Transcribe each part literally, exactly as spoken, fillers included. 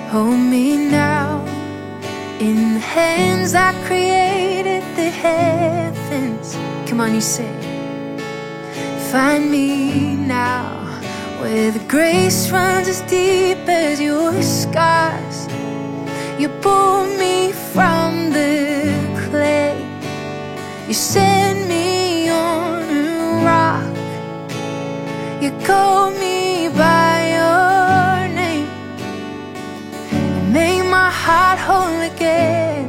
Hold me now in the hands that created the heavens. Come on, you sing. Find me now where the grace runs as deep as your scars. You pull me from the clay. You set me on a rock. You call me by your name. You make my heart whole again.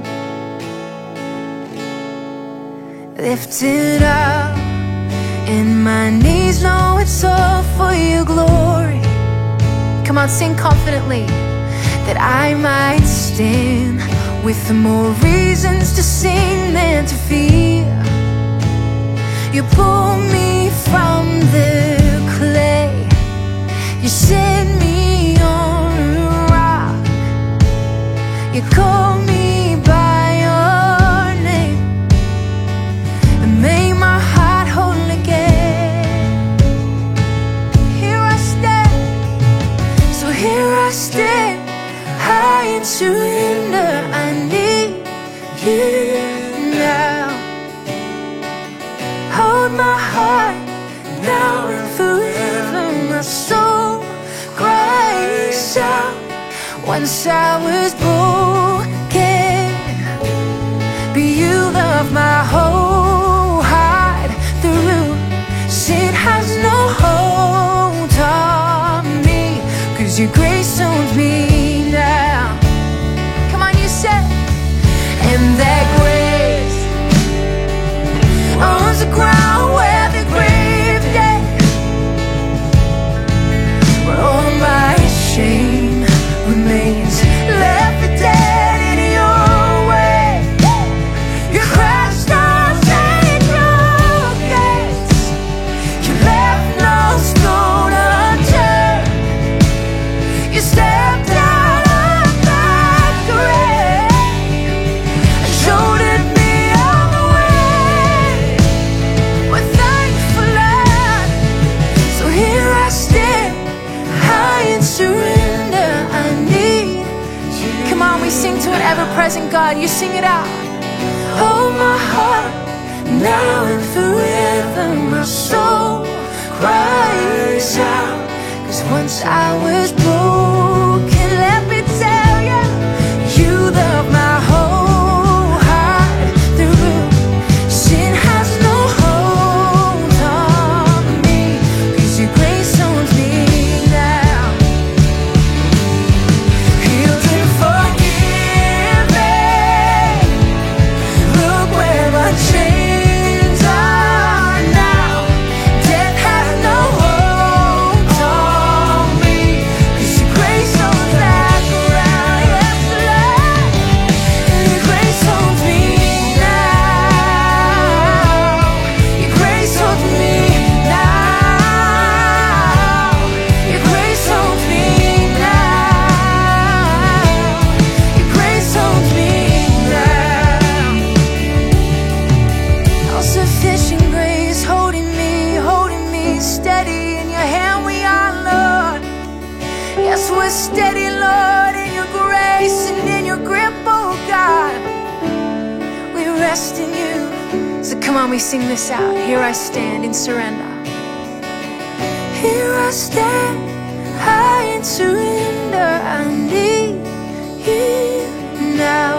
Lifted up, and my knees know it's all for your glory. Come on, sing confidently. That I might stand with more reasons to sing than to fear. You pull me from the clay. You set me on a rock. You call me by your name and make my heart whole again. Here I stand, so here I stand, high in surrender. I need you now. Hold my heart now and forever. My soul cries out. Once I was broken, but you love my whole heart through. Sin has no hold on me, 'cause your grace owns me now. Come on, you said. And that grace owns the ground where the grave dead, where all my shame remains, left for dead in your way. You crashed on Saint gates. You left no stone unturned. You stepped out of that grave and showed it me all the way. We're thankful, Lord. So here I stand, high in surrender. I need you. Come on, we sing to an ever-present God. You sing it out. Hold my heart now and forever. My soul cries out. 'Cause once I was broken, let me tell you, you love my whole heart through. Sin has no hold on me, 'cause your grace owns me now. Healed and forgiven. Look where my chains are now. Death has no hold on me, 'cause your grace owns that ground. Yes, Lord. And your grace owns me now. Your grace owns me now. Your grace owns me now. Your grace owns me now. All sufficient grace holding me, holding me steady. In your hand we are, Lord. Yes, we're steady, Lord, in your grace and in your grip, oh God. We rest in you. So come on, we sing this out. Here I stand in surrender. Here I stand, high in surrender. I need you now.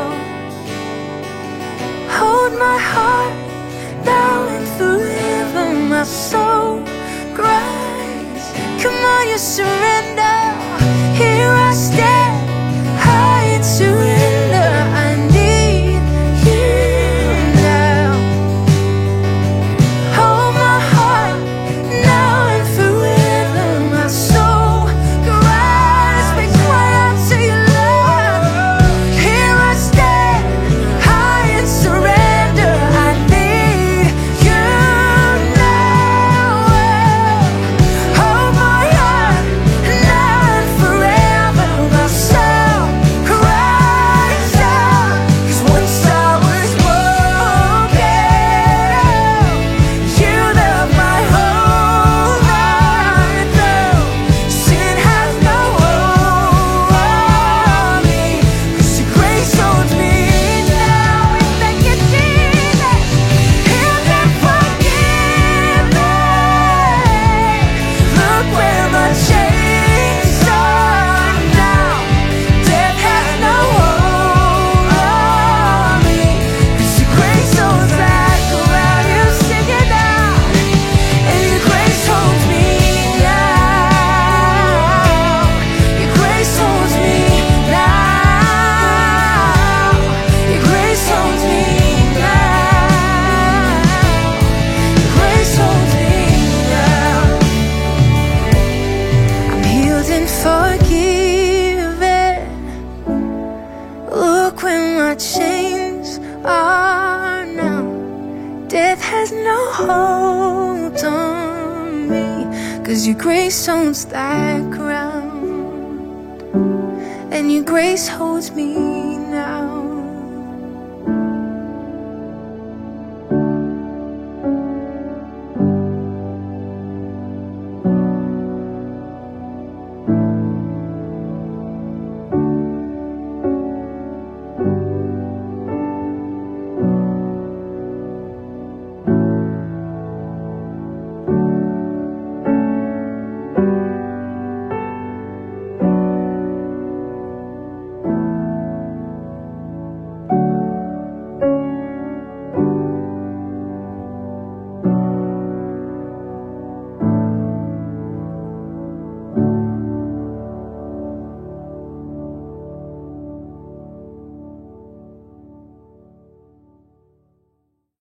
Hold my heart now and forever. My soul cries. Come on, you surrender. Here I stand, high in surrender. I need you now. Hold my heart now and forever. My soul cries. We cry out to you, Lord. Here I stand, high in surrender. I need you now. Hold my heart now and forever. My your grace owns that ground, and your grace holds me now.